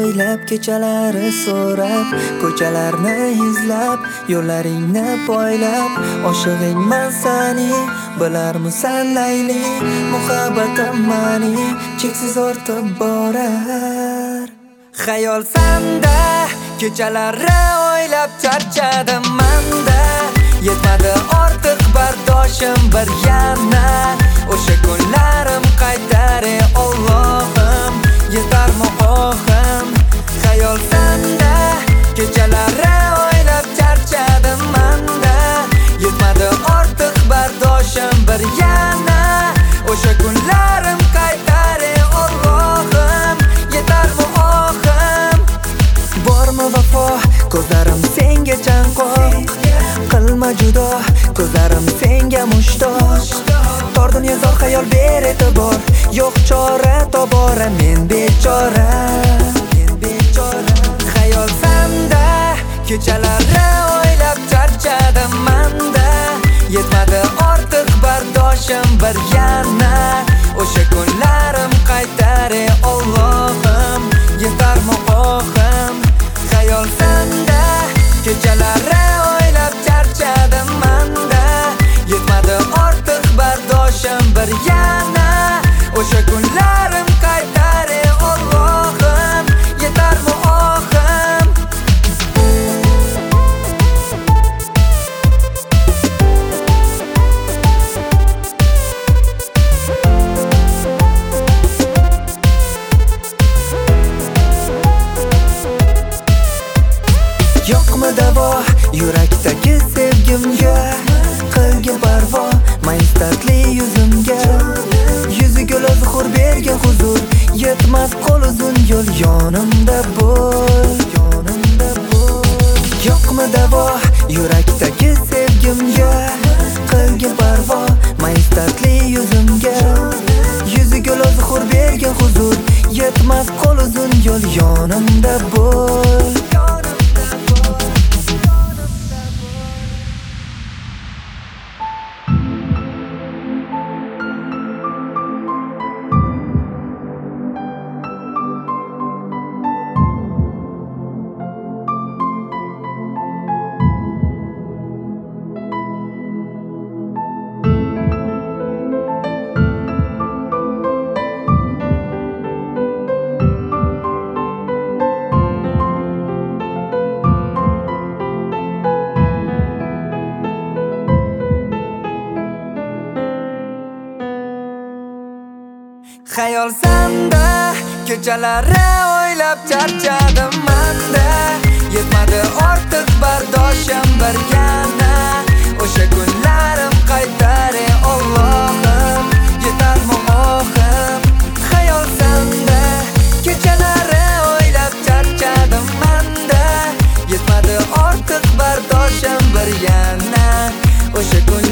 o'ylab, kechalari so'rab, ko'chalarni izlab, yo'llaringni poylab, oshig'ingman sani, bilarmisan Layli, muhabbatim mani cheksiz ortib borar. Xayol sanda, kechalari o'ylab charchadim manda, yetmadi ortiq bardoshim bir yana, o'sha kunlarim qaytar Allohim, yetarmi ohim. Xayol sanda, kechalari o'ylab charchadim manda, yetmadi ortiq bardoshim bir yana, o'sha kunlarim qaytar Allohim, yetarmi ohim. Bormi vafo, ko'zlarim senga chanqoq, qilma judo, ko'zlarim senga mushtoq. Tor dunyo zor, xayol ber e'tibor, yo'q chora tobora men bechora. Xayol sanda, kechalari o'ylab charchadim manda, yetmadi ortiq bardoshim bir yana, o'sha kunlarim qaytar Allohim, yetarmi ohim. Xayol sanda, kechalari o'ylab charchadim manda, yetmadi ortiq bardoshim bir yana, o'sha kunlarim qaytar Allohim, yetarmi ohim. Yo'qmi davo yurakdagi sevgimga, qilgin parvo mayus tatli yuzimga. Yuzi gul zuhur bergan huzur, yetmas qo'l uzun yo'l yonimda bo'l. Yo'qmi davo yurakdagi sevgimga, qilgin parvo mayus tatli yuzimga. Yuzi gul zuhur bergan huzur, yetmas qo'l uzun yo'l yonimda bo'l. Xayol sanda, kechalari o'ylab charchadim manda, yetmadi ortiq bardoshim bir yana, o'sha kunlarim qaytar Allohim, yetarmi ohim. Xayol sanda, kechalari o'ylab charchadim manda, yetmadi ortiq bardoshim bir yana, o'sha kun